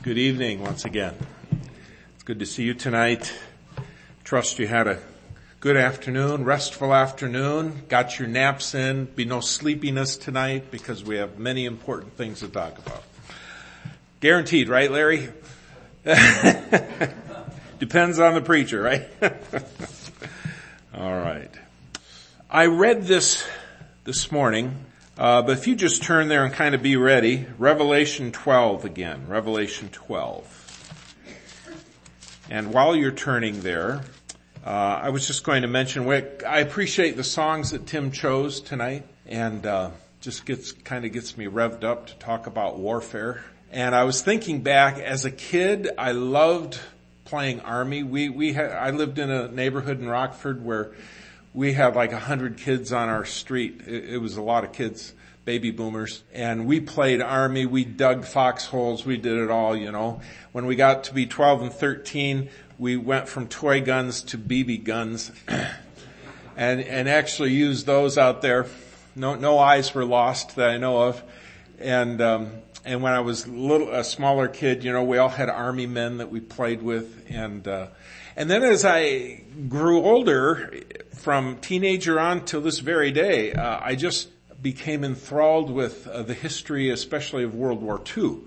Good evening once again. It's good to see you tonight. Trust you had a good afternoon, restful afternoon, got your naps in. Be no sleepiness tonight because we have many important things to talk about. Guaranteed, right, Larry? Depends on the preacher, right? All right. I read this morning. But if you just turn there and kind of be ready, Revelation 12 again, Revelation 12. And while you're turning there, I was just going to mention, I appreciate the songs that Tim chose tonight, and just gets me revved up to talk about warfare. And I was thinking back, as a kid, I loved playing Army. I lived in a neighborhood in Rockford where we had like 100 kids on our street. It was a lot of kids, baby boomers. And we played Army. We dug foxholes. We did it all, you know. When we got to be 12 and 13, we went from toy guns to BB guns and actually used those out there. No eyes were lost that I know of. And when I was a smaller kid, you know, we all had Army men that we played with. And then as I grew older, from teenager on till this very day, I just became enthralled with the history, especially of World War II.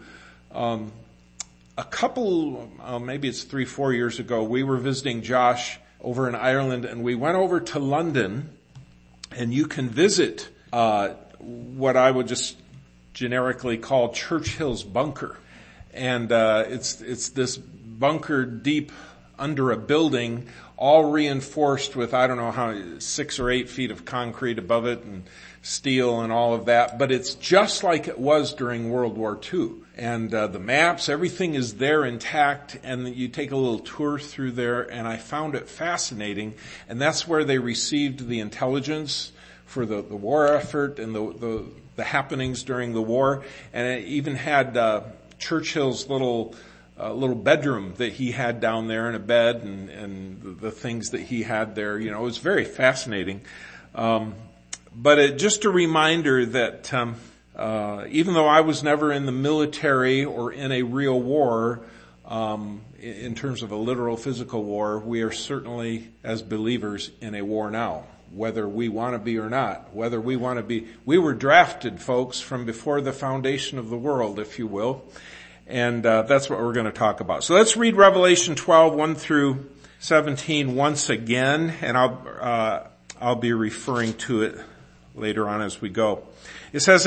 A couple, maybe it's 3-4 years ago, we were visiting Josh over in Ireland, and we went over to London, and you can visit what I would just generically call Churchill's bunker. And it's this bunker deep under a building, all reinforced with, I don't know how, 6 or 8 feet of concrete above it and steel and all of that. But it's just like it was during World War II. And the maps, everything is there intact, and you take a little tour through there, and I found it fascinating. And that's where they received the intelligence for the war effort and the happenings during the war. And it even had Churchill's little bedroom that he had down there, and a bed and the things that he had there. You know, it was very fascinating. But just a reminder that even though I was never in the military or in a real war, in terms of a literal physical war, we are certainly, as believers, in a war now, whether we want to be or not. Whether we want to be, we were drafted, folks, from before the foundation of the world, if you will. And that's what we're going to talk about. So let's read Revelation 12, 1 through 17 once again, and I'll be referring to it later on as we go. It says,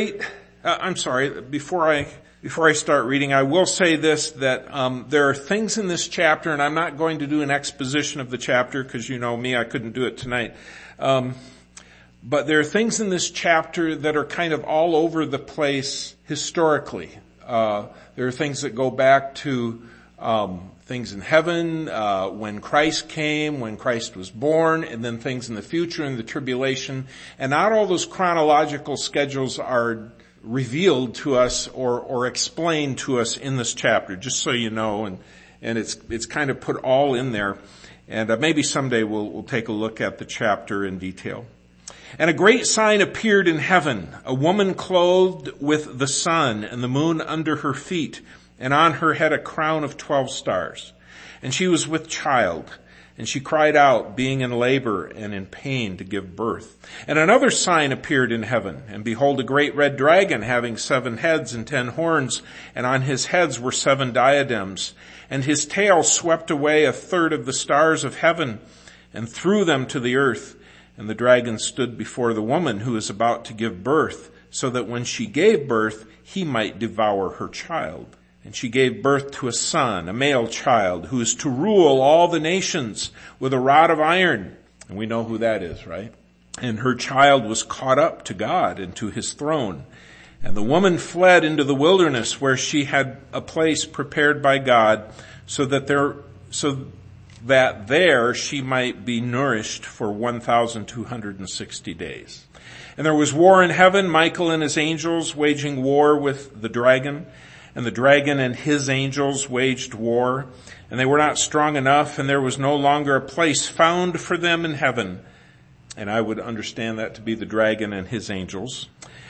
before I start reading, I will say this, that there are things in this chapter, and I'm not going to do an exposition of the chapter, because you know me, I couldn't do it tonight. But there are things in this chapter that are kind of all over the place historically. There are things that go back to things in heaven, when Christ came, when Christ was born, and then things in the future in the tribulation. And not all those chronological schedules are revealed to us or explained to us in this chapter, just so you know. And it's kind of put all in there. And maybe someday we'll take a look at the chapter in detail. And a great sign appeared in heaven, a woman clothed with the sun and the moon under her feet, and on her head a crown of 12 stars. And she was with child, and she cried out, being in labor and in pain to give birth. And another sign appeared in heaven, and behold, a great red dragon having 7 heads and 10 horns, and on his heads were 7 diadems. And his tail swept away 1/3 of the stars of heaven and threw them to the earth. And the dragon stood before the woman who is about to give birth, so that when she gave birth, he might devour her child. And she gave birth to a son, a male child, who is to rule all the nations with a rod of iron. And we know who that is, right? And her child was caught up to God and to his throne. And the woman fled into the wilderness, where she had a place prepared by God, so that there she might be nourished for 1,260 days. And there was war in heaven, Michael and his angels waging war with the dragon. And the dragon and his angels waged war. And they were not strong enough, and there was no longer a place found for them in heaven. And I would understand that to be the dragon and his angels.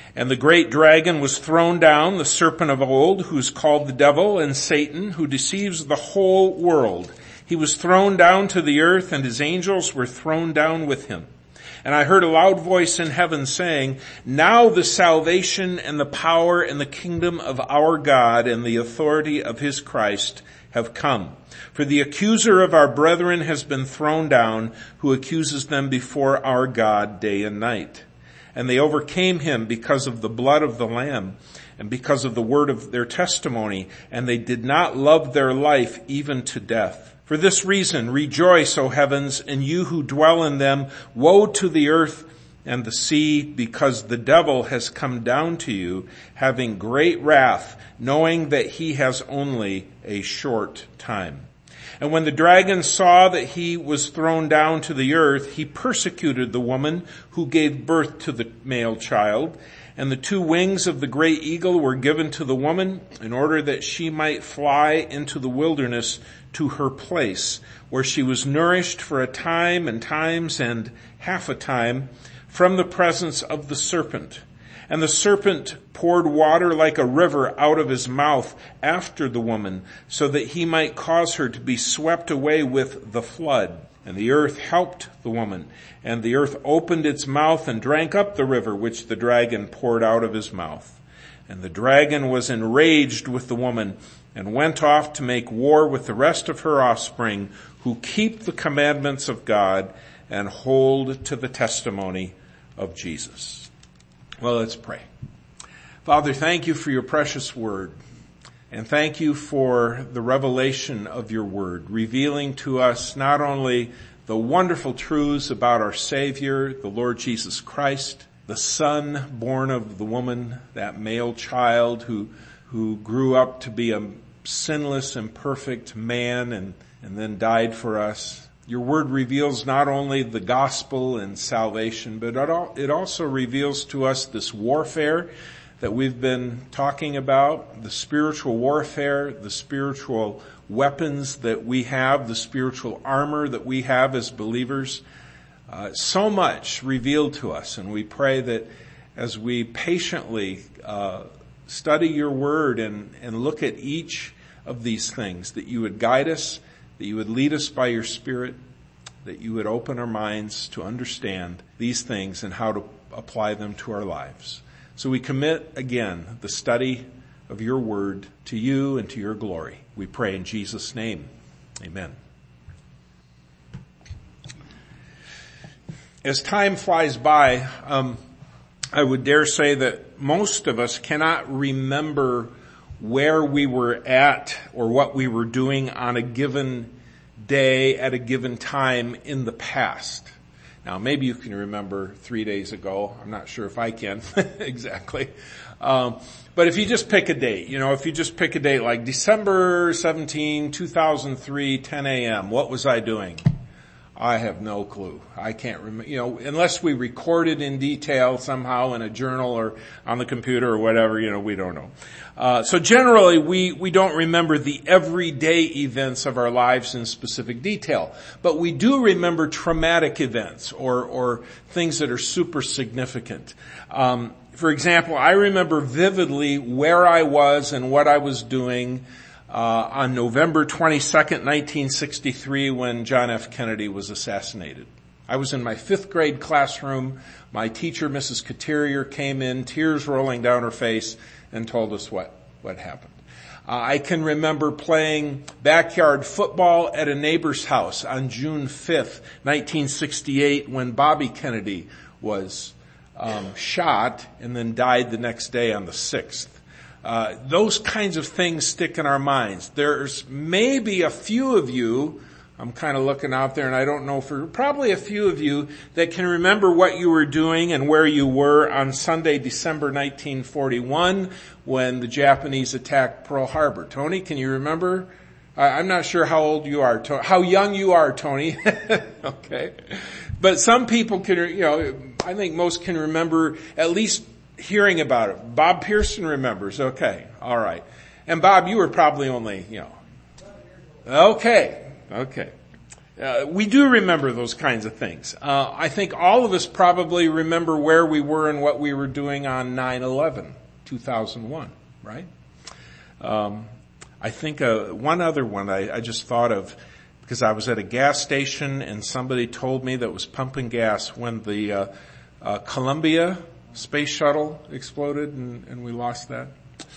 And the great dragon was thrown down, the serpent of old, who's called the devil and Satan, who deceives the whole world. He was thrown down to the earth, and his angels were thrown down with him. And I heard a loud voice in heaven saying, now the salvation and the power and the kingdom of our God and the authority of his Christ have come. For the accuser of our brethren has been thrown down, who accuses them before our God day and night. And they overcame him because of the blood of the Lamb and because of the word of their testimony, and they did not love their life even to death. For this reason, rejoice, O heavens, and you who dwell in them. Woe to the earth and the sea, because the devil has come down to you, having great wrath, knowing that he has only a short time. And when the dragon saw that he was thrown down to the earth, he persecuted the woman who gave birth to the male child. And the 2 wings of the great eagle were given to the woman in order that she might fly into the wilderness to her place, where she was nourished for a time and times and half a time from the presence of the serpent. And the serpent poured water like a river out of his mouth after the woman, so that he might cause her to be swept away with the flood. And the earth helped the woman, and the earth opened its mouth and drank up the river which the dragon poured out of his mouth. And the dragon was enraged with the woman, and went off to make war with the rest of her offspring, who keep the commandments of God and hold to the testimony of Jesus. Well, let's pray. Father, thank you for your precious word. And thank you for the revelation of your word, revealing to us not only the wonderful truths about our Savior, the Lord Jesus Christ, the Son born of the woman, that male child who grew up to be a sinless and perfect man and then died for us. Your word reveals not only the gospel and salvation, but it also reveals to us this warfare that we've been talking about, the spiritual warfare, the spiritual weapons that we have, the spiritual armor that we have as believers. So much revealed to us, and we pray that as we patiently study your word and look at each of these things, that you would guide us, that you would lead us by your Spirit, that you would open our minds to understand these things and how to apply them to our lives. So we commit, again, the study of your word to you and to your glory. We pray in Jesus' name. Amen. As time flies by, I would dare say that most of us cannot remember where we were at or what we were doing on a given day at a given time in the past. Now, maybe you can remember 3 days ago. I'm not sure if I can exactly. But if you just pick a date, if you just pick a date like December 17, 2003, 10 a.m., what was I doing? I have no clue. I can't remember, unless we record it in detail somehow in a journal or on the computer or whatever, we don't know. So generally we don't remember the everyday events of our lives in specific detail, but we do remember traumatic events or things that are super significant. For example, I remember vividly where I was and what I was doing on November 22nd, 1963, when John F. Kennedy was assassinated. I was in my 5th grade classroom. My teacher, Mrs. Coterier, came in, tears rolling down her face, and told us what happened. I can remember playing backyard football at a neighbor's house on June 5th, 1968, when Bobby Kennedy was shot and then died the next day on the 6th. Those kinds of things stick in our minds. There's maybe a few of you, I'm kind of looking out there and I don't know probably a few of you that can remember what you were doing and where you were on Sunday, December 1941, when the Japanese attacked Pearl Harbor. Tony, can you remember? I'm not sure how old you are, how young you are, Tony. Okay. But some people can, I think most can remember at least hearing about it. Bob Pearson remembers. Okay. All right. And Bob, you were probably only, Okay. We do remember those kinds of things. I think all of us probably remember where we were and what we were doing on 9/11, 2001, right? I think one other one I just thought of, because I was at a gas station and somebody told me that was pumping gas when the Columbia space shuttle exploded and we lost that.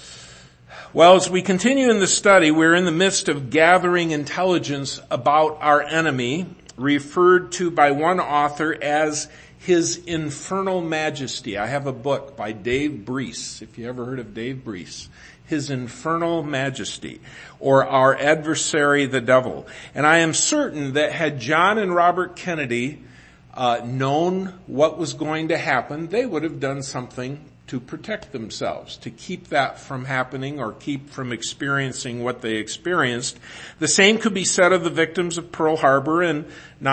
Well, as we continue in the study, we're in the midst of gathering intelligence about our enemy, referred to by one author as his infernal majesty. I have a book by Dave Breese, if you ever heard of Dave Breese. His infernal majesty, or our adversary, the devil. And I am certain that had John and Robert Kennedy known what was going to happen, they would have done something to protect themselves, to keep that from happening or keep from experiencing what they experienced. The same could be said of the victims of Pearl Harbor and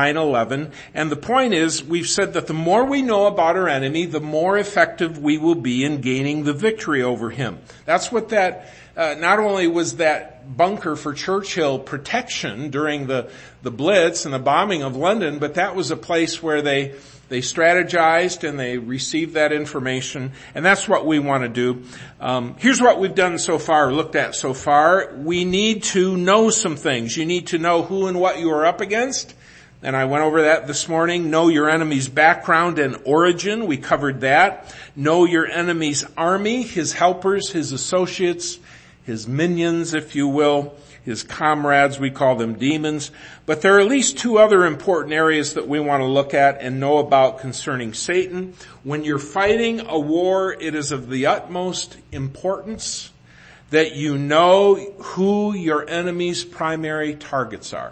9/11. And the point is, we've said that the more we know about our enemy, the more effective we will be in gaining the victory over him. That's what that, not only was that bunker for Churchill protection during the Blitz and the bombing of London, but that was a place where they strategized and they received that information, and that's what we want to do. Here's what we've done so far, looked at so far. We need to know some things. You need to know who and what you are up against, and I went over that this morning. Know your enemy's background and origin. We covered that. Know your enemy's army, his helpers, his associates, his minions, if you will. His comrades, we call them demons. But there are at least two other important areas that we want to look at and know about concerning Satan. When you're fighting a war, it is of the utmost importance that you know who your enemy's primary targets are.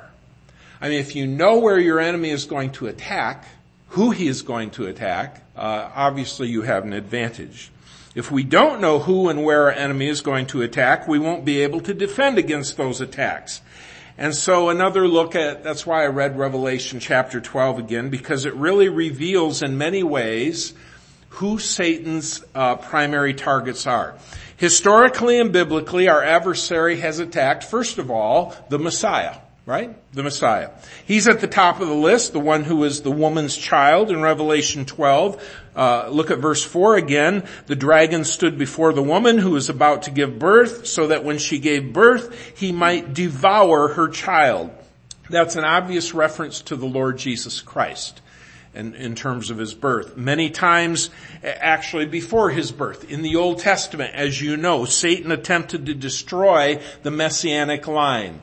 I mean, if you know where your enemy is going to attack, who he is going to attack, obviously you have an advantage. If we don't know who and where our enemy is going to attack, we won't be able to defend against those attacks. And so another look at, that's why I read Revelation chapter 12 again, because it really reveals in many ways who Satan's primary targets are. Historically and biblically, our adversary has attacked, first of all, the Messiah. Right? The Messiah. He's at the top of the list, the one who is the woman's child in Revelation 12. Look at verse 4 again. The dragon stood before the woman who was about to give birth, so that when she gave birth, he might devour her child. That's an obvious reference to the Lord Jesus Christ in terms of his birth. Many times, actually before his birth, in the Old Testament, as you know, Satan attempted to destroy the Messianic line.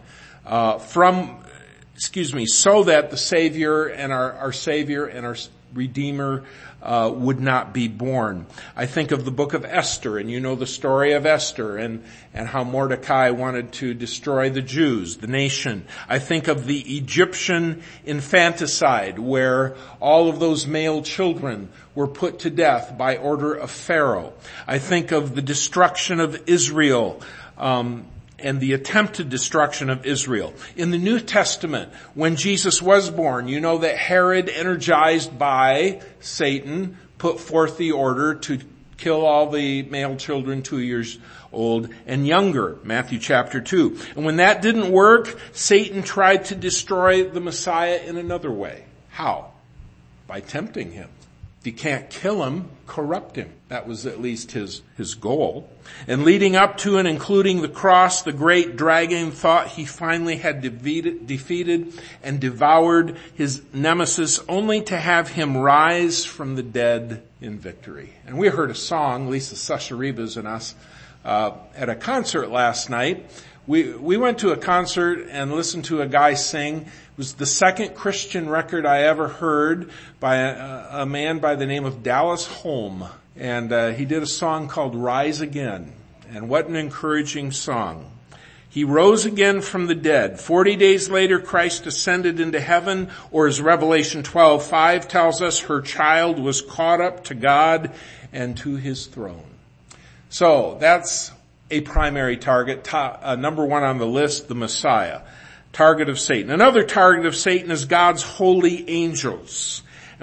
So that the Savior and our Savior and our Redeemer would not be born. I think of the book of Esther, and you know the story of Esther and how Mordecai wanted to destroy the Jews, the nation. I think of the Egyptian infanticide, where all of those male children were put to death by order of Pharaoh. I think of the destruction of Israel, and the attempted destruction of Israel. In the New Testament, when Jesus was born, you know that Herod, energized by Satan, put forth the order to kill all the male children 2 years old and younger, Matthew chapter 2. And when that didn't work, Satan tried to destroy the Messiah in another way. How? By tempting him. If you can't kill him, corrupt him. That was at least his goal. And leading up to and including the cross, the great dragon thought he finally had defeated and devoured his nemesis, only to have him rise from the dead in victory. And we heard a song, Lisa Sasharibas and us, at a concert last night. We went to a concert and listened to a guy sing. It was the second Christian record I ever heard by a man by the name of Dallas Holm. And he did a song called Rise Again. And what an encouraging song. He rose again from the dead. 40 days later, Christ ascended into heaven, or as Revelation 12:5 tells us, her child was caught up to God and to his throne. So that's a primary target. Number one on the list, the Messiah. Target of Satan. Another target of Satan is God's holy angels.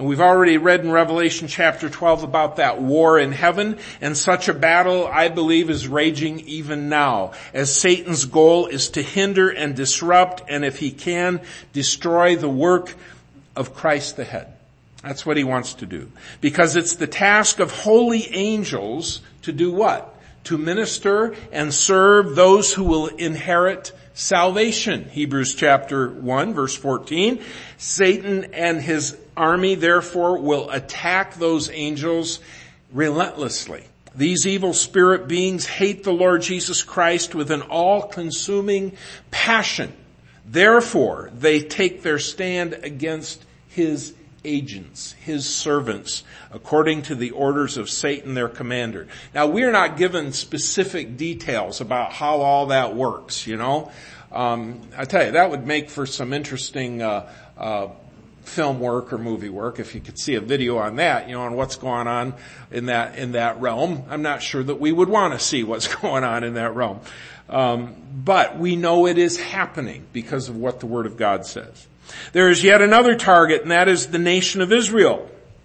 And we've already read in Revelation chapter 12 about that war in heaven, and such a battle, I believe, is raging even now, as Satan's goal is to hinder and disrupt, and if he can, destroy the work of Christ the head. That's what he wants to do. Because it's the task of holy angels to do what? To minister and serve those who will inherit salvation. Hebrews chapter 1 verse 14. Satan and his army therefore will attack those angels relentlessly. These evil spirit beings hate the Lord Jesus Christ with an all-consuming passion. Therefore, they take their stand against his agents, his servants, according to the orders of Satan, their commander. Now, we're not given specific details about how all that works, you know. I tell you, that would make for some interesting film work or movie work if you could see a video on that, you know, on what's going on in that realm. I'm not sure that we would want to see what's going on in that realm. But we know it is happening because of what the Word of God says. There is yet another target, and that is the nation of Israel.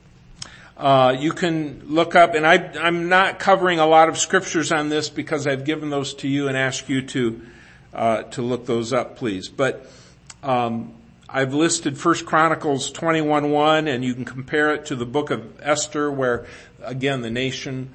You can look up, and I'm not covering a lot of scriptures on this because I've given those to you and ask you to look those up, please. But I've listed 1 Chronicles 21:1, and you can compare it to the book of Esther, where again the nation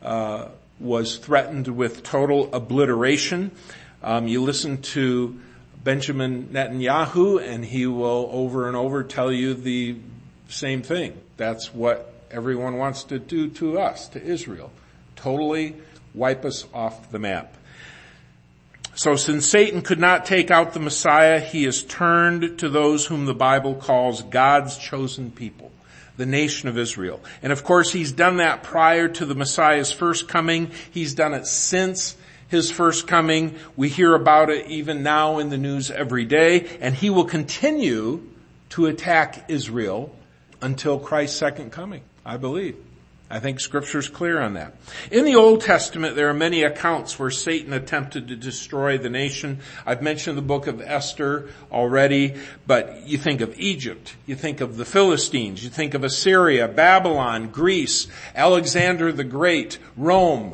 was threatened with total obliteration. You listen to Benjamin Netanyahu, and he will over and over tell you the same thing. That's what everyone wants to do to us, to Israel. Totally wipe us off the map. So since Satan could not take out the Messiah, he has turned to those whom the Bible calls God's chosen people, the nation of Israel. And of course, he's done that prior to the Messiah's first coming. He's done it since his first coming. We hear about it even now in the news every day, and he will continue to attack Israel until Christ's second coming, I believe. I think Scripture's clear on that. In the Old Testament, there are many accounts where Satan attempted to destroy the nation. I've mentioned the book of Esther already, but you think of Egypt, you think of the Philistines, you think of Assyria, Babylon, Greece, Alexander the Great, Rome.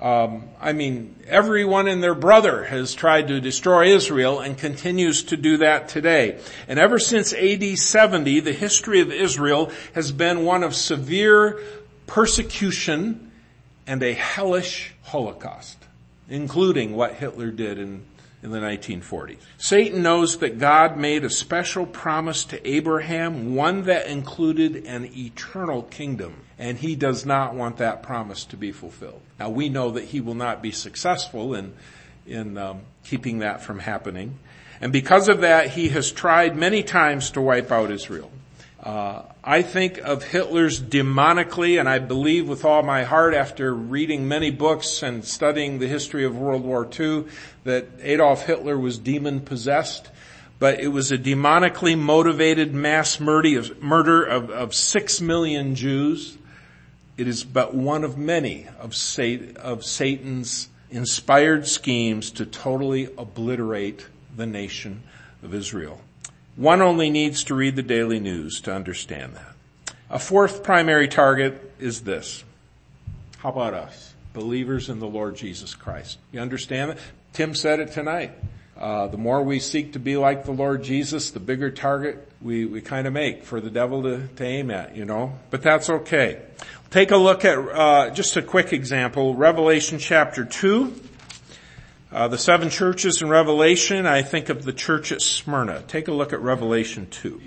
Everyone and their brother has tried to destroy Israel and continues to do that today. And ever since AD 70, the history of Israel has been one of severe persecution and a hellish Holocaust, including what Hitler did in the 1940s. Satan knows that God made a special promise to Abraham, one that included an eternal kingdom, and he does not want that promise to be fulfilled. Now, we know that he will not be successful in keeping that from happening, and because of that, he has tried many times to wipe out Israel. I think of Hitler's demonically, and I believe with all my heart after reading many books and studying the history of World War II that Adolf Hitler was demon-possessed, but it was a demonically motivated mass murder of 6 million Jews. It is but one of many of Satan's inspired schemes to totally obliterate the nation of Israel. One only needs to read the daily news to understand that. A fourth primary target is this. How about us, believers in the Lord Jesus Christ? You understand that? Tim said it tonight. The more we seek to be like the Lord Jesus, the bigger target we kind of make for the devil to aim at, you know. But that's okay. Take a look at just a quick example. Revelation chapter 2. The 7 churches in Revelation, I think of the church at Smyrna. Take a look at Revelation 2.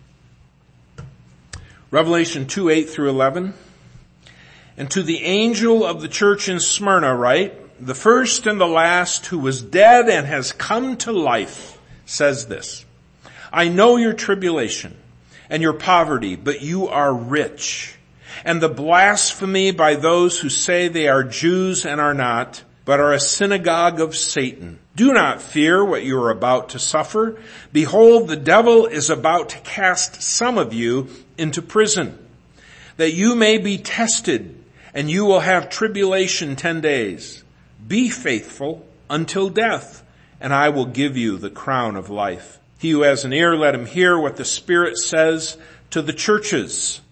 Revelation 2, 8 through 11. And to the angel of the church in Smyrna write, the first and the last who was dead and has come to life says this, I know your tribulation and your poverty, but you are rich, and the blasphemy by those who say they are Jews and are not, but are a synagogue of Satan. Do not fear what you are about to suffer. Behold, the devil is about to cast some of you into prison, that you may be tested, and you will have tribulation 10 days. Be faithful until death, and I will give you the crown of life. He who has an ear, let him hear what the Spirit says to the churches.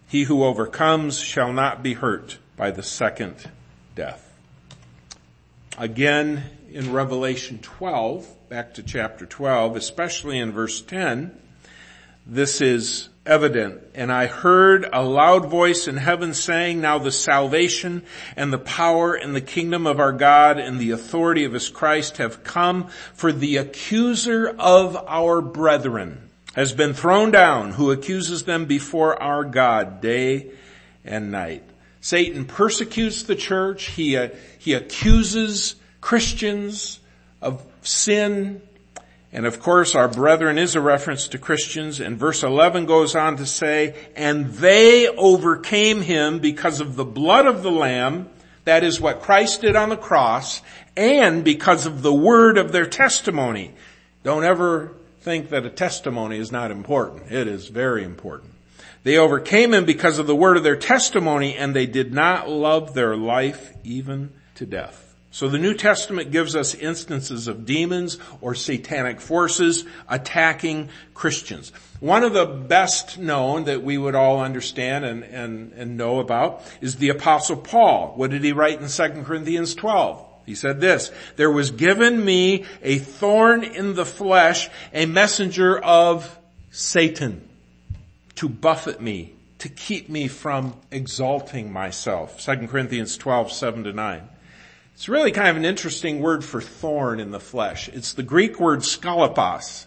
He who overcomes shall not be hurt by the second death. Again, in Revelation 12, back to chapter 12, especially in verse 10, this is evident. And I heard a loud voice in heaven saying, now the salvation and the power and the kingdom of our God and the authority of his Christ have come, for the accuser of our brethren has been thrown down, who accuses them before our God day and night. Satan persecutes the church. He accuses Christians of sin. And of course, our brethren is a reference to Christians. And verse 11 goes on to say, and they overcame him because of the blood of the Lamb, that is what Christ did on the cross, and because of the word of their testimony. Don't ever think that a testimony is not important. It is very important. They overcame him because of the word of their testimony, and they did not love their life even to death. So the New Testament gives us instances of demons or satanic forces attacking Christians. One of the best known that we would all understand and know about is the Apostle Paul. What did he write in 2 Corinthians 12? He said this, there was given me a thorn in the flesh, a messenger of Satan, to buffet me, to keep me from exalting myself. 2 Corinthians 12, 7-9. It's really kind of an interesting word for thorn in the flesh. It's the Greek word scallops.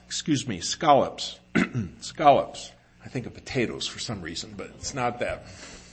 Scallops. I think of potatoes for some reason, but it's not that.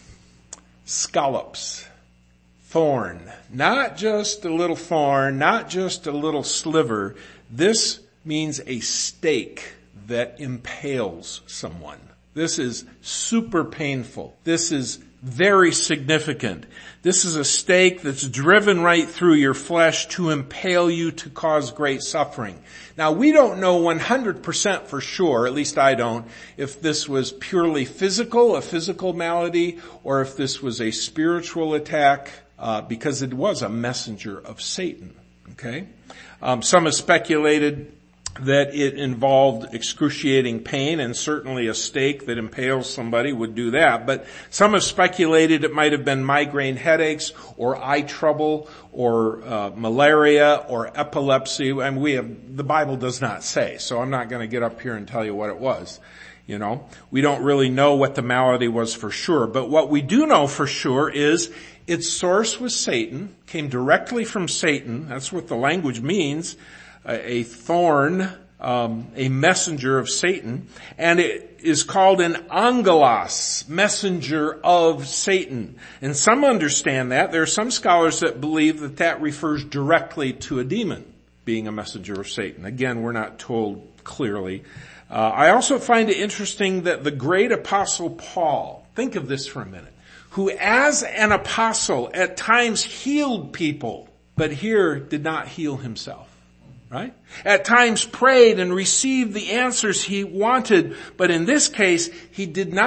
Scallops. Thorn. Not just a little thorn, not just a little sliver. This means a stake that impales someone. This is super painful. This is very significant. This is a stake that's driven right through your flesh to impale you, to cause great suffering. Now, we don't know 100% for sure, at least I don't, if this was purely physical, a physical malady, or if this was a spiritual attack, because it was a messenger of Satan. Okay? Some have speculated that it involved excruciating pain, and certainly a stake that impales somebody would do that. But some have speculated it might have been migraine headaches or eye trouble or malaria or epilepsy. And the Bible does not say, so I'm not going to get up here and tell you what it was. You know, we don't really know what the malady was for sure. But what we do know for sure is its source was Satan, came directly from Satan. That's what the language means. A thorn, a messenger of Satan, and it is called an angelos, messenger of Satan. And some understand that. There are some scholars that believe that that refers directly to a demon being a messenger of Satan. Again, we're not told clearly. I also find it interesting that the great apostle Paul, think of this for a minute, who as an apostle at times healed people, but here did not heal himself. Right? At times prayed and received the answers he wanted, but in this case, he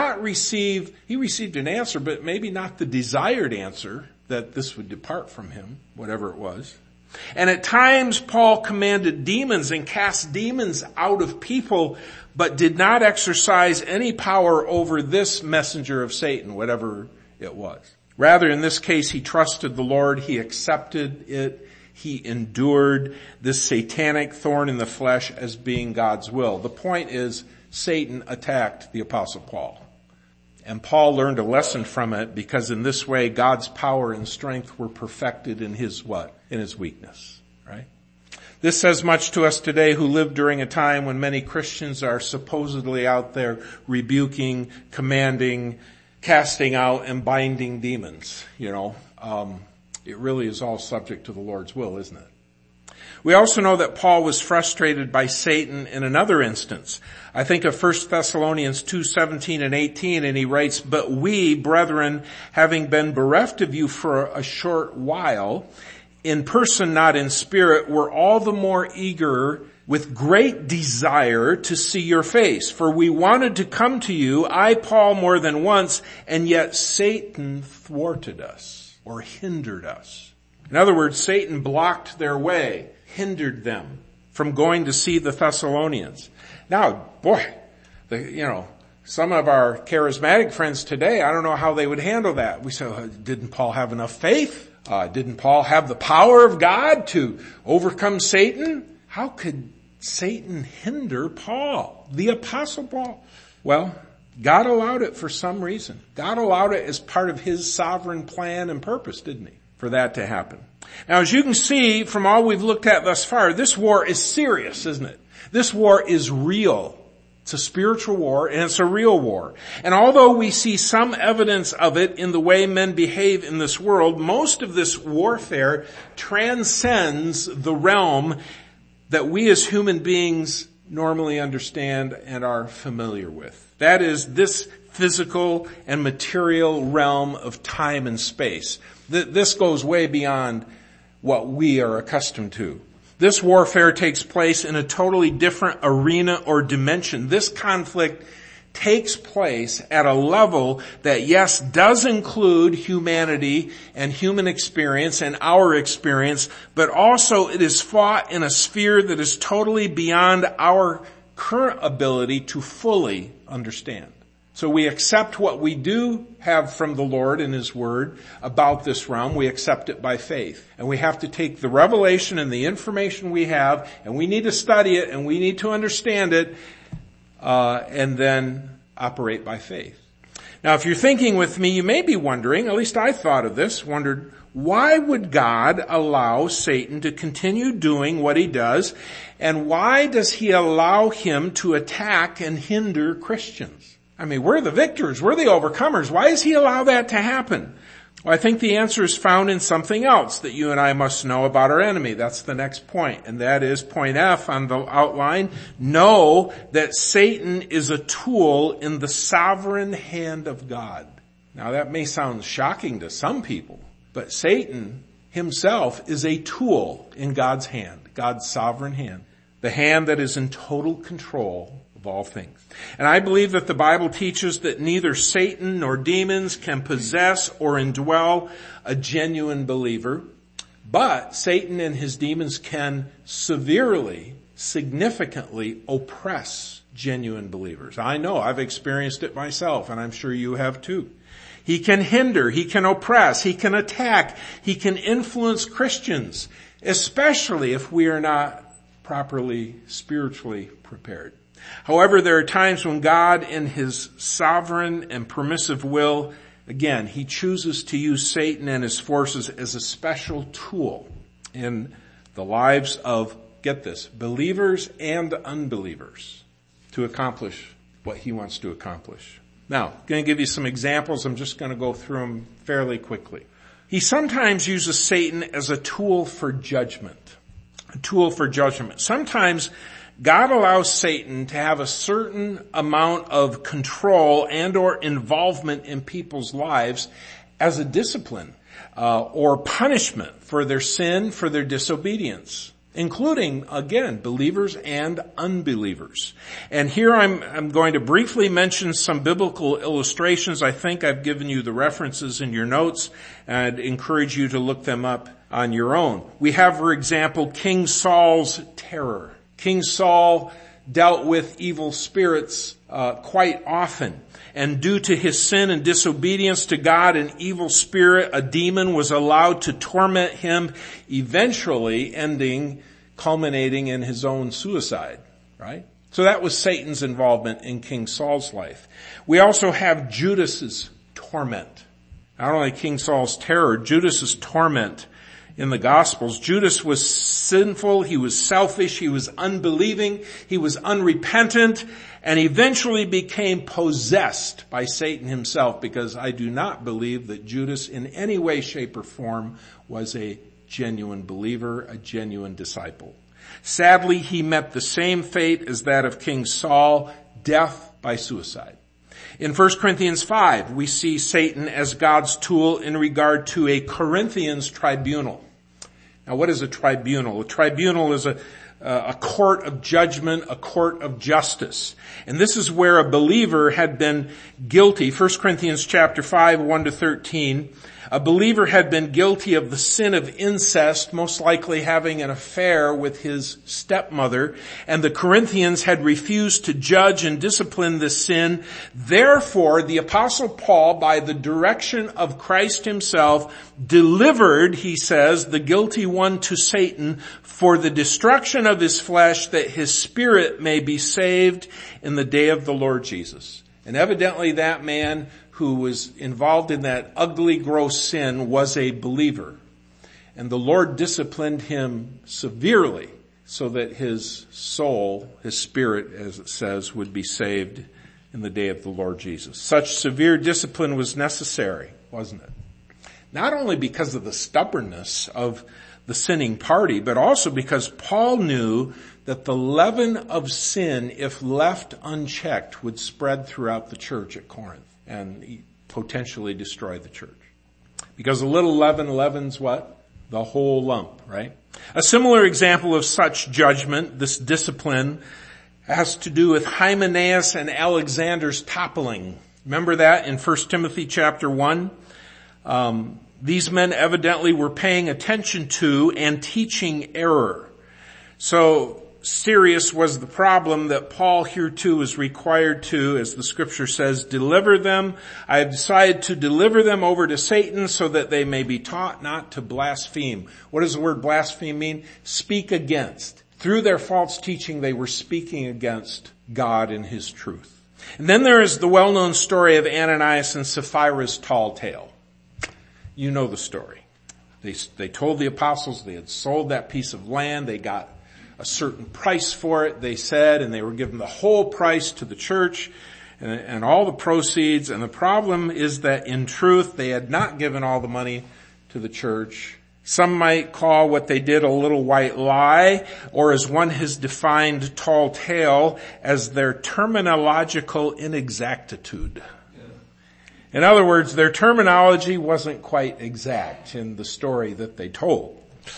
received an answer, but maybe not the desired answer that this would depart from him, whatever it was. And at times, Paul commanded demons and cast demons out of people, but did not exercise any power over this messenger of Satan, whatever it was. Rather, in this case, he trusted the Lord, he accepted it, he endured this satanic thorn in the flesh as being God's will. The point is, Satan attacked the Apostle Paul. And Paul learned a lesson from it, because in this way, God's power and strength were perfected in his what? In his weakness, right? This says much to us today who live during a time when many Christians are supposedly out there rebuking, commanding, casting out, and binding demons, you know. It really is all subject to the Lord's will, isn't it? We also know that Paul was frustrated by Satan in another instance. I think of 1 Thessalonians 2:17 and 18, and he writes, but we, brethren, having been bereft of you for a short while, in person, not in spirit, were all the more eager with great desire to see your face. For we wanted to come to you, I, Paul, more than once, and yet Satan thwarted us. Or hindered us. In other words, Satan blocked their way, hindered them from going to see the Thessalonians. Now, boy, Some of our charismatic friends today, I don't know how they would handle that. We say, didn't Paul have enough faith? Didn't Paul have the power of God to overcome Satan? How could Satan hinder Paul, the Apostle Paul? Well, God allowed it for some reason. God allowed it as part of his sovereign plan and purpose, didn't he, for that to happen? Now, as you can see from all we've looked at thus far, this war is serious, isn't it? This war is real. It's a spiritual war, and it's a real war. And although we see some evidence of it in the way men behave in this world, most of this warfare transcends the realm that we as human beings normally understand and are familiar with. That is this physical and material realm of time and space. This goes way beyond what we are accustomed to. This warfare takes place in a totally different arena or dimension. This conflict takes place at a level that, yes, does include humanity and human experience and our experience, but also it is fought in a sphere that is totally beyond our current ability to fully understand. So we accept what we do have from the Lord in His Word about this realm. We accept it by faith. And we have to take the revelation and the information we have, and we need to study it, and we need to understand it, and then operate by faith. Now, if you're thinking with me, you may be wondering, at least I thought of this, wondered, why would God allow Satan to continue doing what he does? And why does he allow him to attack and hinder Christians? I mean, we're the victors. We're the overcomers. Why does he allow that to happen? Well, I think the answer is found in something else that you and I must know about our enemy. That's the next point, and that is point F on the outline. Know that Satan is a tool in the sovereign hand of God. Now, that may sound shocking to some people, but Satan himself is a tool in God's hand, God's sovereign hand, the hand that is in total control of all things. And I believe that the Bible teaches that neither Satan nor demons can possess or indwell a genuine believer, but Satan and his demons can severely, significantly oppress genuine believers. I know, I've experienced it myself, and I'm sure you have too. He can hinder, he can oppress, he can attack, he can influence Christians, especially if we are not properly spiritually prepared. However, there are times when God, in His sovereign and permissive will, again, He chooses to use Satan and his forces as a special tool in the lives of, get this, believers and unbelievers to accomplish what He wants to accomplish. Now, I'm going to give you some examples. I'm just going to go through them fairly quickly. He sometimes uses Satan as a tool for judgment. A tool for judgment. Sometimes God allows Satan to have a certain amount of control and or involvement in people's lives as a discipline or punishment for their sin, for their disobedience, including, again, believers and unbelievers. And here I'm going to briefly mention some biblical illustrations. I think I've given you the references in your notes, and I'd encourage you to look them up on your own. We have, for example, King Saul's terror. King Saul dealt with evil spirits quite often. And due to his sin and disobedience to God, an evil spirit, a demon, was allowed to torment him, eventually culminating in his own suicide, right? So that was Satan's involvement in King Saul's life. We also have Judas's torment. Not only King Saul's terror, Judas's torment in the Gospels. Judas was sinful, he was selfish, he was unbelieving, he was unrepentant, and eventually became possessed by Satan himself, because I do not believe that Judas in any way, shape, or form was a genuine believer, a genuine disciple. Sadly, he met the same fate as that of King Saul, death by suicide. In 1 Corinthians 5, we see Satan as God's tool in regard to a Corinthians tribunal. Now, what is a tribunal? A tribunal is a court of judgment, a court of justice. And this is where a believer had been guilty. 1 Corinthians chapter 5, 1-13. A believer had been guilty of the sin of incest, most likely having an affair with his stepmother, and the Corinthians had refused to judge and discipline this sin. Therefore, the Apostle Paul, by the direction of Christ himself, delivered, he says, the guilty one to Satan for the destruction of his flesh, that his spirit may be saved in the day of the Lord Jesus. And evidently that man who was involved in that ugly, gross sin was a believer. And the Lord disciplined him severely so that his soul, his spirit, as it says, would be saved in the day of the Lord Jesus. Such severe discipline was necessary, wasn't it? Not only because of the stubbornness of the sinning party, but also because Paul knew that the leaven of sin, if left unchecked, would spread throughout the church at Corinth and potentially destroy the church. Because a little leaven leavens what? The whole lump, right? A similar example of such judgment, this discipline, has to do with Hymenaeus and Alexander's toppling. Remember that in 1 Timothy chapter 1? These men evidently were paying attention to and teaching error. So serious was the problem that Paul here too is required to, as the scripture says, deliver them. I have decided to deliver them over to Satan so that they may be taught not to blaspheme. What does the word blaspheme mean? Speak against. Through their false teaching, they were speaking against God and his truth. And then there is the well-known story of Ananias and Sapphira's tall tale. You know the story. They told the apostles they had sold that piece of land. They got a certain price for it, they said, and they were given the whole price to the church and all the proceeds. And the problem is that in truth, they had not given all the money to the church. Some might call what they did a little white lie, or as one has defined tall tale, as their terminological inexactitude. In other words, their terminology wasn't quite exact in the story that they told.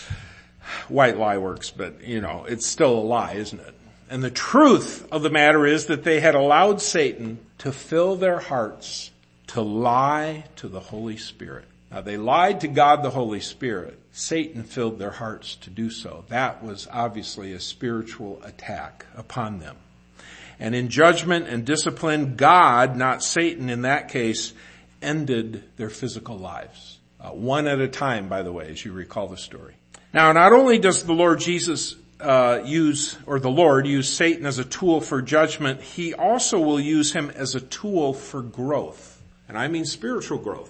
White lie works, but it's still a lie, isn't it? And the truth of the matter is that they had allowed Satan to fill their hearts to lie to the Holy Spirit. Now they lied to God the Holy Spirit. Satan filled their hearts to do so. That was obviously a spiritual attack upon them. And in judgment and discipline, God, not Satan in that case, ended their physical lives. One at a time, by the way, as you recall the story. Now, not only does the Lord Jesus use Satan as a tool for judgment, he also will use him as a tool for growth. And I mean spiritual growth.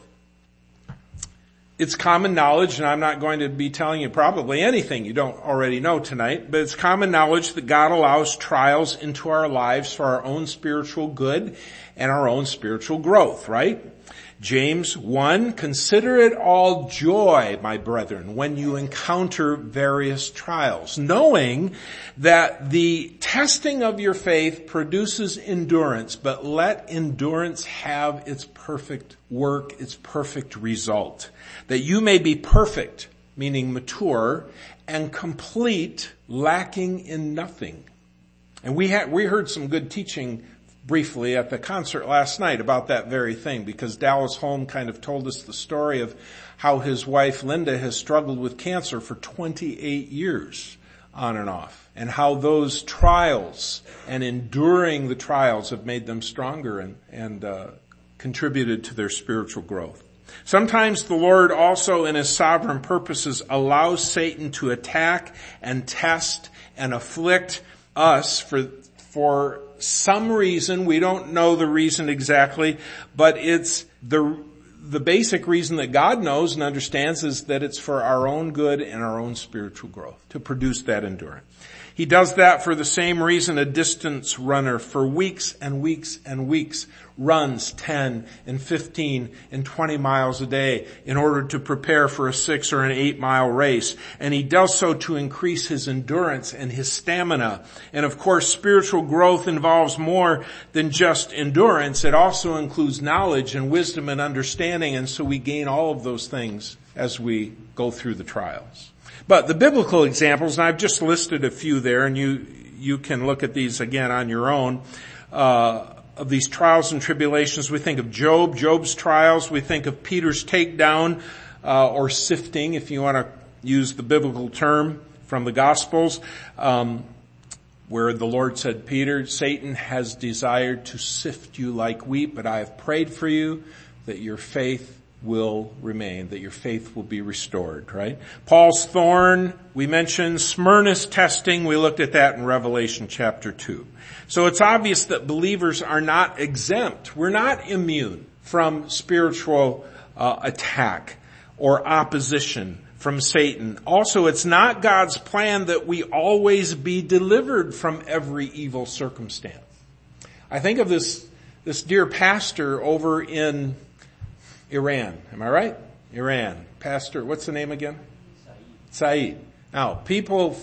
It's common knowledge, and I'm not going to be telling you probably anything you don't already know tonight, but it's common knowledge that God allows trials into our lives for our own spiritual good and our own spiritual growth, right? James 1, consider it all joy, my brethren, when you encounter various trials, knowing that the testing of your faith produces endurance, but let endurance have its perfect work, its perfect result, that you may be perfect, meaning mature, and complete, lacking in nothing. And we heard some good teaching briefly at the concert last night about that very thing, because Dallas Holm kind of told us the story of how his wife Linda has struggled with cancer for 28 years on and off, and how those trials and enduring the trials have made them stronger and contributed to their spiritual growth. Sometimes the Lord also in his sovereign purposes allows Satan to attack and test and afflict us for some reason. We don't know the reason exactly, but it's the basic reason that God knows and understands is that it's for our own good and our own spiritual growth, to produce that endurance. He does that for the same reason a distance runner for weeks and weeks and weeks runs 10 and 15 and 20 miles a day in order to prepare for a 6 or an 8 mile race. And he does so to increase his endurance and his stamina. And of course, spiritual growth involves more than just endurance. It also includes knowledge and wisdom and understanding. And so we gain all of those things as we go through the trials. But the biblical examples, and I've just listed a few there, and you can look at these again on your own, of these trials and tribulations. We think of Job's trials. We think of Peter's takedown, or sifting, if you want to use the biblical term from the Gospels, where the Lord said, Peter, Satan has desired to sift you like wheat, but I have prayed for you that your faith will remain, that your faith will be restored, right? Paul's thorn, we mentioned. Smyrna's testing, we looked at that in Revelation chapter 2. So it's obvious that believers are not exempt. We're not immune from spiritual attack or opposition from Satan. Also, it's not God's plan that we always be delivered from every evil circumstance. I think of this dear pastor over in Iran. Am I right? Iran. Pastor, what's the name again? Saeed. Now, people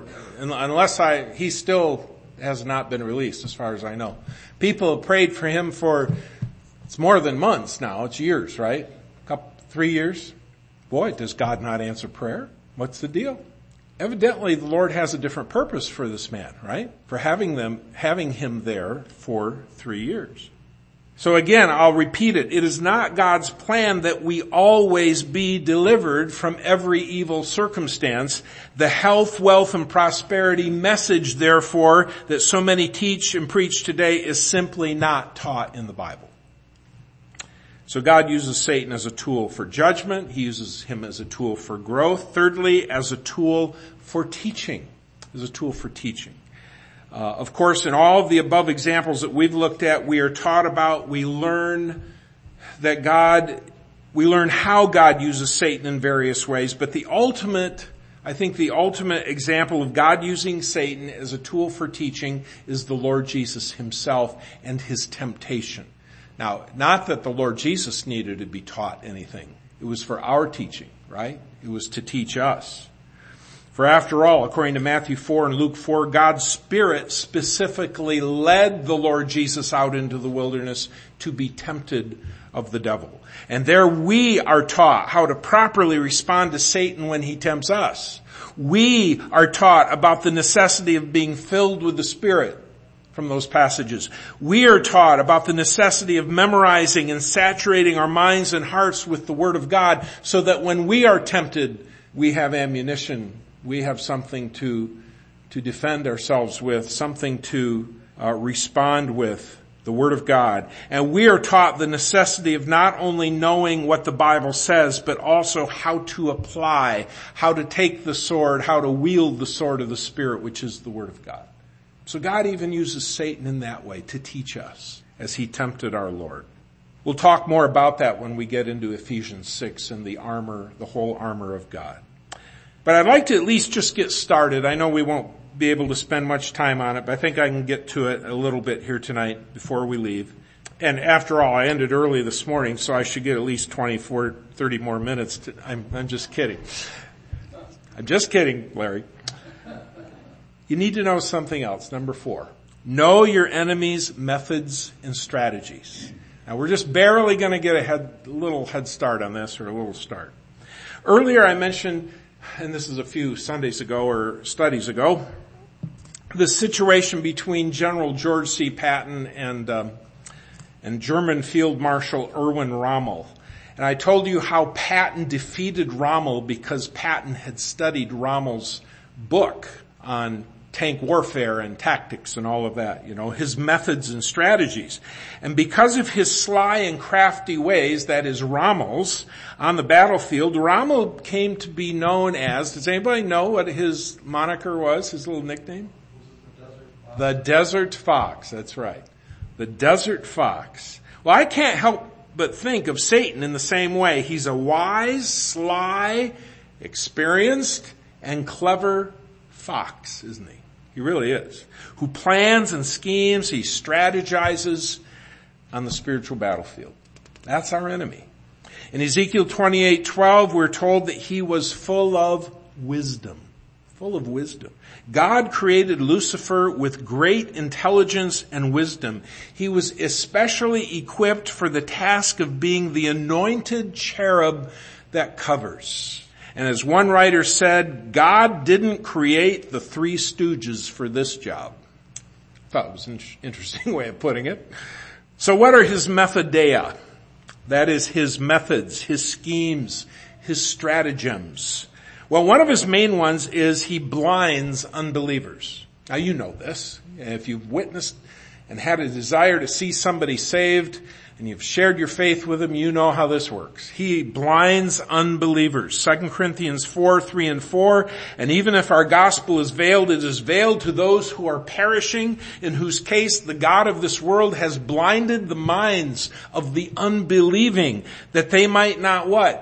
he still has not been released as far as I know. People have prayed for him for, it's more than months now, it's years, right? 3 years. Boy, does God not answer prayer? What's the deal? Evidently, the Lord has a different purpose for this man, right? For having him there for 3 years. So again, I'll repeat it. It is not God's plan that we always be delivered from every evil circumstance. The health, wealth, and prosperity message, therefore, that so many teach and preach today is simply not taught in the Bible. So God uses Satan as a tool for judgment. He uses him as a tool for growth. Thirdly, as a tool for teaching. Of course, in all of the above examples that we've looked at, we are taught about, we learn how God uses Satan in various ways, but the ultimate example of God using Satan as a tool for teaching is the Lord Jesus himself and his temptation. Now, not that the Lord Jesus needed to be taught anything. It was for our teaching, right? It was to teach us. For after all, according to Matthew 4 and Luke 4, God's Spirit specifically led the Lord Jesus out into the wilderness to be tempted of the devil. And there we are taught how to properly respond to Satan when he tempts us. We are taught about the necessity of being filled with the Spirit from those passages. We are taught about the necessity of memorizing and saturating our minds and hearts with the Word of God so that when we are tempted, we have ammunition. We have something to defend ourselves with, something to respond with, the Word of God. And we are taught the necessity of not only knowing what the Bible says, but also how to apply, how to take the sword, how to wield the sword of the Spirit, which is the Word of God. So God even uses Satan in that way to teach us as he tempted our Lord. We'll talk more about that when we get into Ephesians 6 and the whole armor of God. But I'd like to at least just get started. I know we won't be able to spend much time on it, but I think I can get to it a little bit here tonight before we leave. And after all, I ended early this morning, so I should get at least 30 more minutes. I'm just kidding. I'm just kidding, Larry. You need to know something else. Number 4. Know your enemy's methods and strategies. Now we're just barely going to get a little head start on this, or a little start. Earlier I mentioned, and this is a few Sundays ago or studies ago, the situation between General George C. Patton and German Field Marshal Erwin Rommel. And I told you how Patton defeated Rommel because Patton had studied Rommel's book on tank warfare and tactics and all of that, his methods and strategies. And because of his sly and crafty ways, that is Rommel's, on the battlefield, Rommel came to be known as, does anybody know what his moniker was, his little nickname? The Desert Fox, that's right. The Desert Fox. Well, I can't help but think of Satan in the same way. He's a wise, sly, experienced, and clever fox, isn't he? He really is. Who plans and schemes, he strategizes on the spiritual battlefield. That's our enemy. In Ezekiel 28:12, we're told that he was full of wisdom. Full of wisdom. God created Lucifer with great intelligence and wisdom. He was especially equipped for the task of being the anointed cherub that covers. And as one writer said, God didn't create the Three Stooges for this job. I thought it was an interesting way of putting it. So what are his methodeia? That is his methods, his schemes, his stratagems. Well, one of his main ones is he blinds unbelievers. Now you know this. If you've witnessed and had a desire to see somebody saved and you've shared your faith with them, you know how this works. He blinds unbelievers. 2 Corinthians 4:3-4. And even if our gospel is veiled, it is veiled to those who are perishing, in whose case the God of this world has blinded the minds of the unbelieving, that they might not what?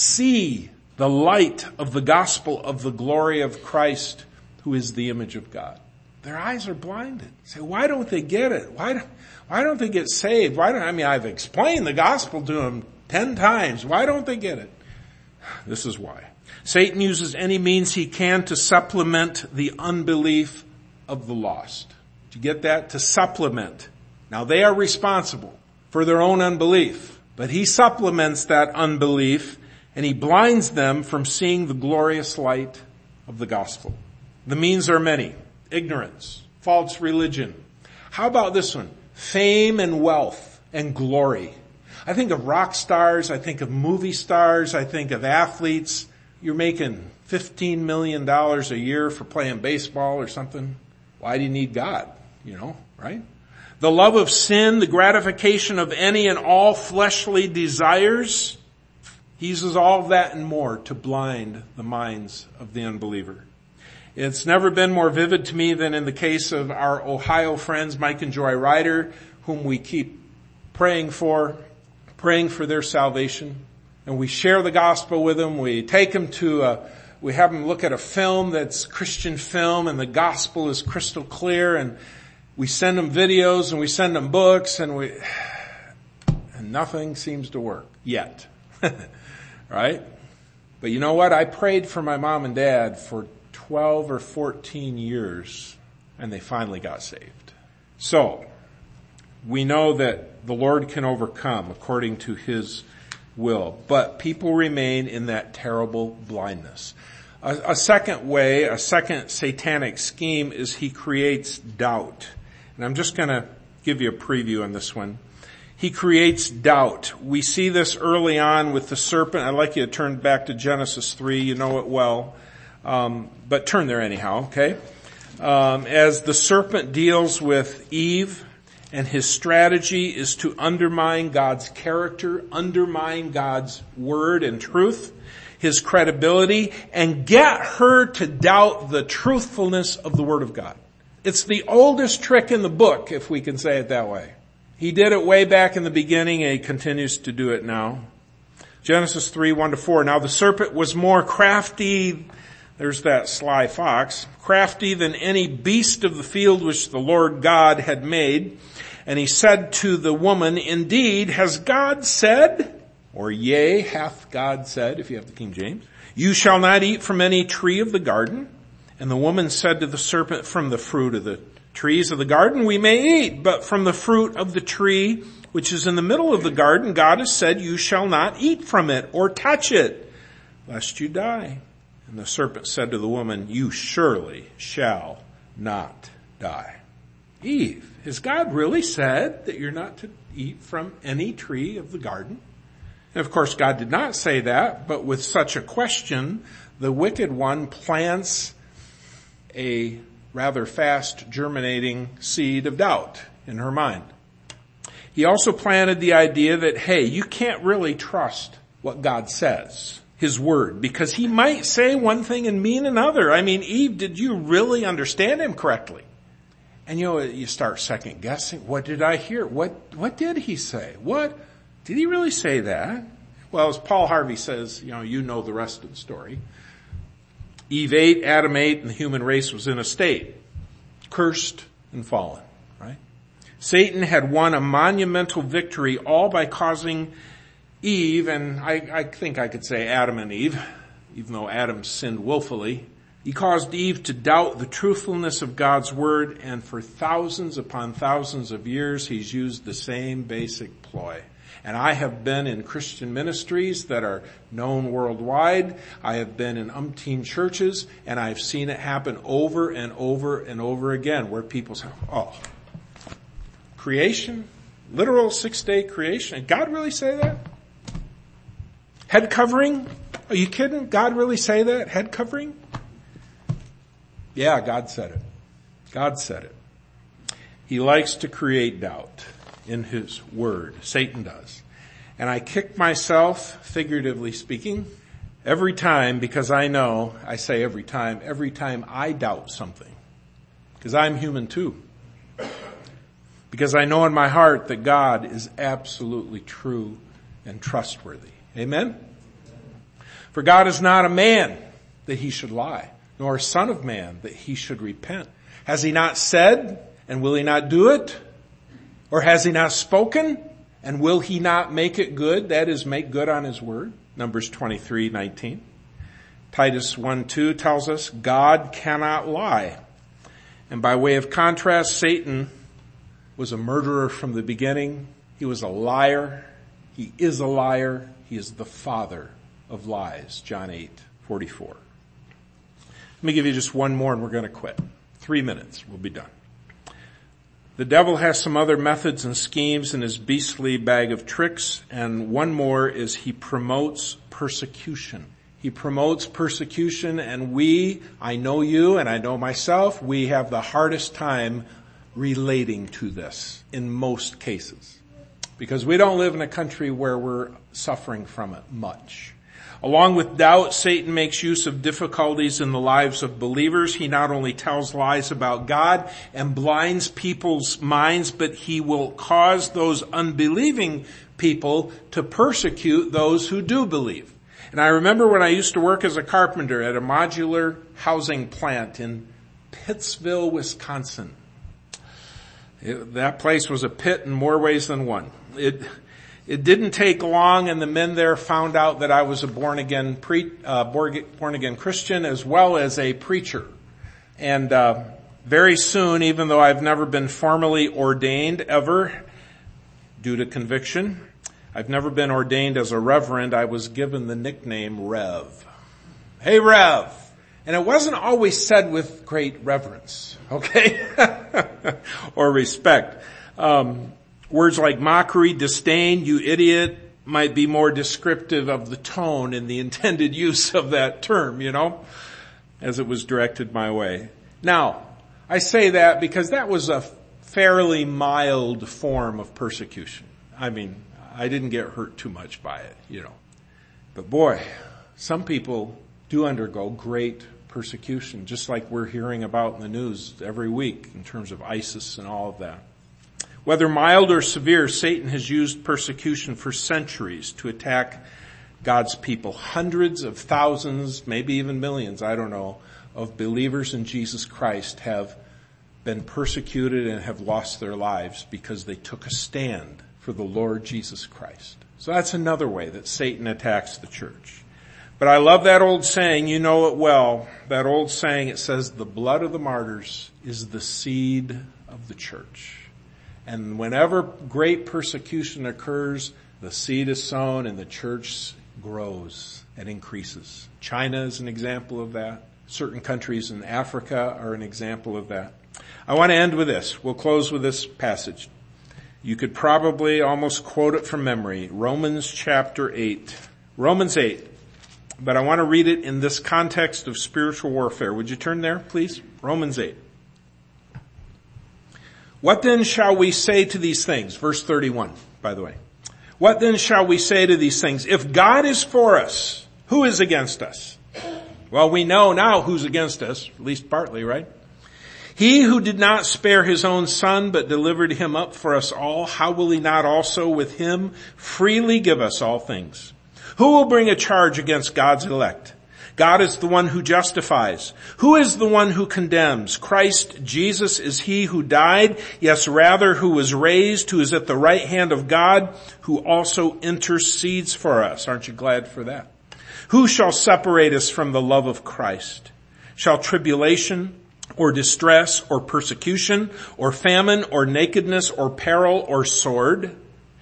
See the light of the gospel of the glory of Christ, who is the image of God. Their eyes are blinded. Say, why don't they get it? Why don't they get saved? I've explained the gospel to them 10 times. Why don't they get it? This is why. Satan uses any means he can to supplement the unbelief of the lost. Did you get that? To supplement. Now they are responsible for their own unbelief, but he supplements that unbelief and he blinds them from seeing the glorious light of the gospel. The means are many. Ignorance, false religion. How about this one? Fame and wealth and glory. I think of rock stars. I think of movie stars. I think of athletes. You're making $15 million a year for playing baseball or something. Why do you need God? Right? The love of sin, the gratification of any and all fleshly desires. He uses all of that and more to blind the minds of the unbeliever. It's never been more vivid to me than in the case of our Ohio friends, Mike and Joy Ryder, whom we keep praying for their salvation. And we share the gospel with them. We take them we have them look at a film that's Christian film and the gospel is crystal clear, and we send them videos and we send them books and nothing seems to work yet. Right? But you know what? I prayed for my mom and dad for 12 or 14 years, and they finally got saved. So, we know that the Lord can overcome according to his will, but people remain in that terrible blindness. A second satanic scheme is he creates doubt. And I'm just going to give you a preview on this one. He creates doubt. We see this early on with the serpent. I'd like you to turn back to Genesis 3. You know it well. But turn there anyhow, okay? As the serpent deals with Eve, and his strategy is to undermine God's character, undermine God's word and truth, his credibility, and get her to doubt the truthfulness of the word of God. It's the oldest trick in the book, if we can say it that way. He did it way back in the beginning, and he continues to do it now. Genesis 3:1-4. Now the serpent was more crafty, there's that sly fox, crafty than any beast of the field which the Lord God had made. And he said to the woman, indeed, has God said, or yea, hath God said, if you have the King James, you shall not eat from any tree of the garden? And the woman said to the serpent, from the fruit of the trees of the garden we may eat, but from the fruit of the tree which is in the middle of the garden, God has said, you shall not eat from it or touch it, lest you die. And the serpent said to the woman, you surely shall not die. Eve, has God really said that you're not to eat from any tree of the garden? And of course, God did not say that, but with such a question, the wicked one plants a rather fast germinating seed of doubt in her mind. He also planted the idea that, hey, you can't really trust what God says, his word, because he might say one thing and mean another. I mean, Eve, did you really understand him correctly? And you start second guessing. What did I hear? What did he say? What? Did he really say that? Well, as Paul Harvey says, you know the rest of the story. Eve ate, Adam ate, and the human race was in a state, cursed and fallen, right? Satan had won a monumental victory all by causing Eve, and I think I could say Adam and Eve, even though Adam sinned willfully, he caused Eve to doubt the truthfulness of God's word, and for thousands upon thousands of years, he's used the same basic ploy. And I have been in Christian ministries that are known worldwide. I have been in umpteen churches, and I've seen it happen over and over and over again, where people say, oh, creation, literal 6-day creation. Did God really say that? Head covering? Are you kidding? God really say that? Head covering? Yeah, God said it. God said it. He likes to create doubt in his word. Satan does. And I kick myself, figuratively speaking, every time, because I know, I say every time I doubt something. Because I'm human too. Because I know in my heart that God is absolutely true and trustworthy. Amen? For God is not a man that he should lie, nor a son of man that he should repent. Has he not said, and will he not do it? Or has he not spoken, and will he not make it good? That is, make good on his word. Numbers 23:19. Titus 1:2 tells us God cannot lie. And by way of contrast, Satan was a murderer from the beginning. He was a liar. He is a liar. He is the father of lies. John 8:44. Let me give you just one more and we're going to quit. 3 minutes. We'll be done. The devil has some other methods and schemes in his beastly bag of tricks, and one more is he promotes persecution. He promotes persecution, and I know you and I know myself, we have the hardest time relating to this in most cases. Because we don't live in a country where we're suffering from it much. Along with doubt, Satan makes use of difficulties in the lives of believers. He not only tells lies about God and blinds people's minds, but he will cause those unbelieving people to persecute those who do believe. And I remember when I used to work as a carpenter at a modular housing plant in Pittsville, Wisconsin. That place was a pit in more ways than one. It didn't take long, and the men there found out that I was a born again Christian as well as a preacher. And very soon, even though I've never been formally ordained ever due to conviction, I've never been ordained as a reverend, I was given the nickname Rev. Hey, Rev! And it wasn't always said with great reverence, okay? Or respect. Words like mockery, disdain, you idiot, might be more descriptive of the tone and the intended use of that term, as it was directed my way. Now, I say that because that was a fairly mild form of persecution. I mean, I didn't get hurt too much by it, But boy, some people do undergo great persecution, just like we're hearing about in the news every week in terms of ISIS and all of that. Whether mild or severe, Satan has used persecution for centuries to attack God's people. Hundreds of thousands, maybe even millions, I don't know, of believers in Jesus Christ have been persecuted and have lost their lives because they took a stand for the Lord Jesus Christ. So that's another way that Satan attacks the church. But I love that old saying, you know it well, that old saying, it says, the blood of the martyrs is the seed of the church. And whenever great persecution occurs, the seed is sown and the church grows and increases. China is an example of that. Certain countries in Africa are an example of that. I want to end with this. We'll close with this passage. You could probably almost quote it from memory. Romans chapter 8. Romans 8. But I want to read it in this context of spiritual warfare. Would you turn there, please? Romans 8. What then shall we say to these things? Verse 31, by the way. What then shall we say to these things? If God is for us, who is against us? Well, we know now who's against us, at least partly, right? He who did not spare his own son, but delivered him up for us all, how will he not also with him freely give us all things? Who will bring a charge against God's elect? God is the one who justifies. Who is the one who condemns? Christ Jesus is he who died, yes, rather who was raised, who is at the right hand of God, who also intercedes for us. Aren't you glad for that? Who shall separate us from the love of Christ? Shall tribulation or distress or persecution or famine or nakedness or peril or sword?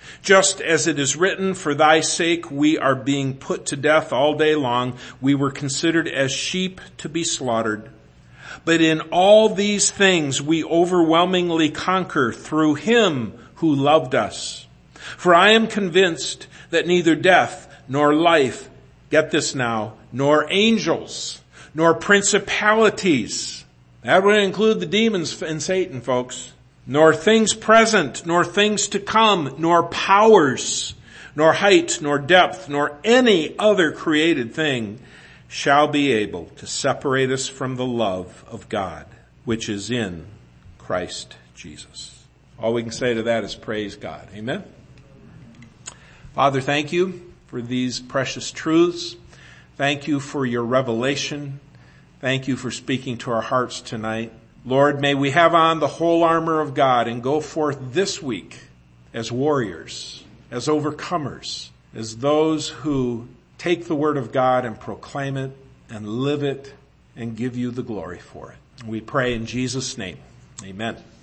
Just as it is written, for thy sake we are being put to death all day long. We were considered as sheep to be slaughtered. But in all these things we overwhelmingly conquer through him who loved us. For I am convinced that neither death nor life, get this now, nor angels, nor principalities, that would include the demons and Satan, folks, nor things present, nor things to come, nor powers, nor height, nor depth, nor any other created thing shall be able to separate us from the love of God, which is in Christ Jesus. All we can say to that is praise God. Amen. Father, thank you for these precious truths. Thank you for your revelation. Thank you for speaking to our hearts tonight. Lord, may we have on the whole armor of God and go forth this week as warriors, as overcomers, as those who take the word of God and proclaim it and live it and give you the glory for it. We pray in Jesus' name. Amen.